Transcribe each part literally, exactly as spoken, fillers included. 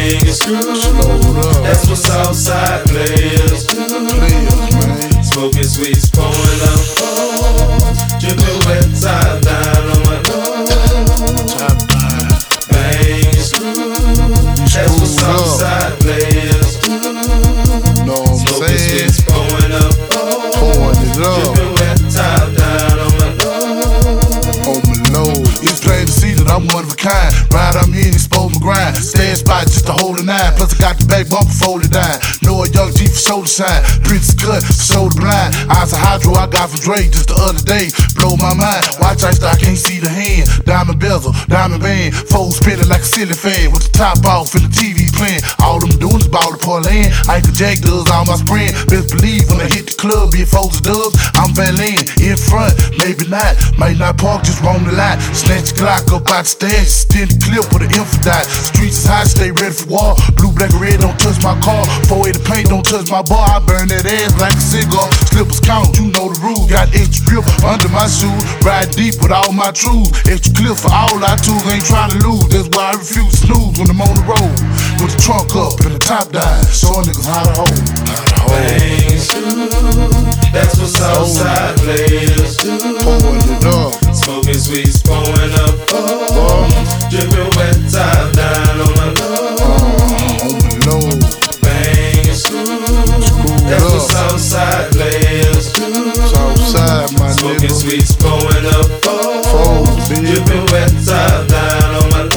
bang and screw. That's what Southside players do. Smoking sweets, pouring up O's, dripping wet top down on my nose. Bang and screw. That's what Southside players do. Smoking sweets, pouring up O's, dripping wet top down on my nose. On my nose. It's plain to see that I'm one of a kind. Ride I'm in, expose my grind. Stay in spot just to hold a nine. Plus I got the back bumper folded down. Know a young G for shoulder shine. Prince cut for shoulder blind. Eyes of hydro I got from Drake just the other day. Blow my mind. Watch I I can't see the hand. Diamond bezel, diamond band. Fold spinning like a silly fan. With the top off and the T V playing. All them doing is ball to parlay. Ike Jack does all my spraying. Best believe when I hit the club, be it folks or dubs. I'm valeting in front, maybe not. Might not park, just roam the lot. Snatch the Glock up out the stash. Extend the clip with an infant die. Streets is hot, stay ready for war. Blue, black, and red don't touch my car. four eighty paint don't touch my bar. I burn that ass like a cigar. Slippers count, you know the rules. Got extra grip under my shoes. Ride deep with all my truths. Extra clip for all I tools. Ain't trying to lose. That's why I refuse to snooze when I'm on the road. With the trunk up and the top down. Showing niggas how to hold. Bang and screw. That's what Southside players do. Pouring it up. Smoking sweets, pouring up O's, dripping wet top down on my nose. On my nose. Bang and screw. That's what Southside players do. Southside, my Smoking nigga. sweets, pouring up O's, dripping wet top down on my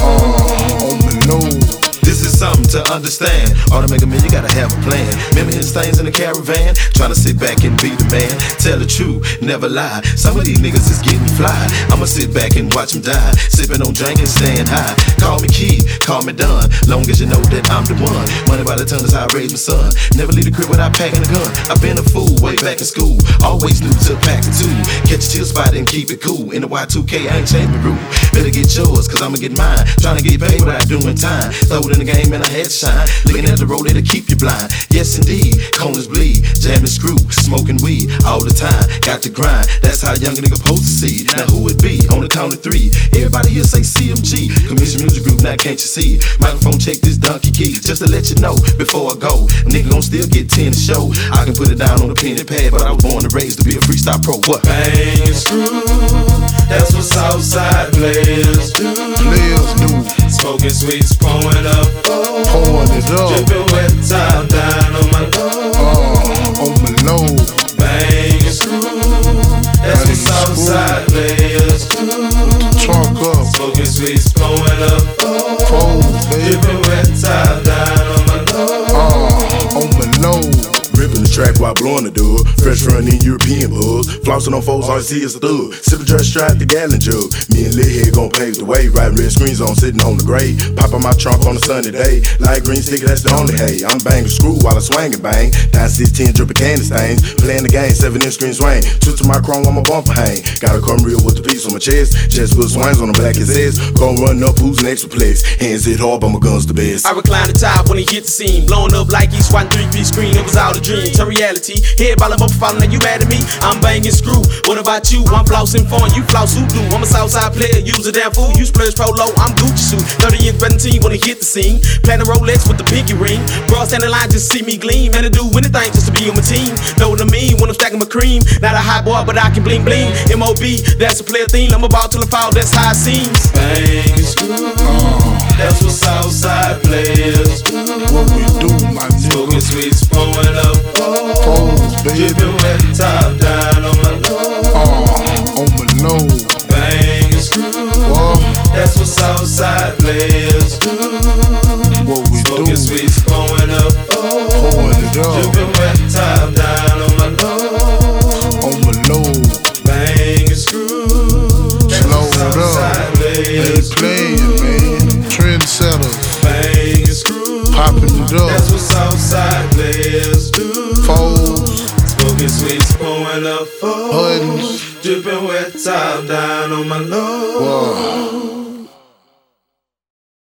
nose. On my nose. This is something to understand. All to make a man, you gotta have a plan. Remember his things in the caravan? Trying to sit back and be the man. Tell the truth, never lie. Some of these niggas is getting fly. I'ma sit back and watch them die. Sipping on drink and staying high. Call me Key, call me Don. Long as you know that I'm the one. Money by the ton is how I raise my son. Never leave the crib without packing a gun. I've been a fool way back in school. Always knew to pack a two. Catch a chill spot and keep it cool. In the Y two K, I ain't changed my rule. Better get yours, cause I'ma get mine. Trying to get paid without doing time. Throw it in the game and I had to shine. Looking at the road, it'll keep you blind. Yes, indeed, corners bleed. Jam and screw, smoking weed all the time. Got to grind, that's how a young nigga supposed to see. Now who it be? On the count of three. Everybody here say C M G. Commission Music Group, now can't you see? Microphone check this donkey key. Just to let you know, before I go, a nigga gon' still get ten to show. I can put it down on a pen and pad, but I was born and raised to be a freestyle pro. What? Bang and screw. That's what Southside players do. Players do. Smoking sweets, pouring up O's, Pouring it up. dripping wet top down on my nose. Uh, on my nose. Bang and screw. That's what Southside players do. Trunk up. Smoking sweets, pouring up O's, Fold, baby. dripping wet top down on my nose. Uh, on my nose. Ripping the track while blowing the dub. Fresh running European buzz. Flossing on foes, all you see is a thug. Sipping dress strap, the gallon jug. Me and Lil Head gon' pave the way. Riding red screens on, sitting on the grave. Popping my trunk on a sunny day. Light green sticker, that's the only hay. I'm banging screw while I swing and bang. Down sixteen dripping candy stains. Playing the game, seven inch screen swing. Two to my chrome on my bumper hang. Gotta come real with the piece on my chest. Chest full of swings on the back, it says. Gon' run up, who's next to place. Hands hit hard, but my gun's the best. I recline the top when he hit the scene. Blowing up like he's swatting three-piece screen. It was all a dream, to reality. Head by the bumper falling, now you mad at me? I'm banging screw. What about you? I'm flossing fun. You floss who do? I'm a Southside player. Use a damn fool. You splurge polo. I'm Gucci suit. thirty inch Valentine when he hit the scene. Platinum Rolex with the pinky ring. Bro standing line just see me gleam. Man, to do anything just to be on my team. Know what I mean when I'm stacking my cream. Not a hot boy, but I can bling bling. M O B, that's a player theme. I'm about till I fall. That's how it seems. Bang and screw. That's what Southside players do. What we do, my Smoking nigga. sweets, pouring up O's, Fold, baby. dripping wet top down on my nose. Uh, on my nose. Bang and screw. What? That's what Southside players do. What we Smoking do. sweets, pouring up O's, Pouring it up. dripping wet top down on my nose. On my nose. Bang and screw. That's Slow what it up. Southside They players do. playing, man. Trendsetters. Bang and screw. Popping it up. That's what Southside players do. Folds. Smoking sweets, pouring up O's, Buttons. dripping wet top down on my nose. Wow.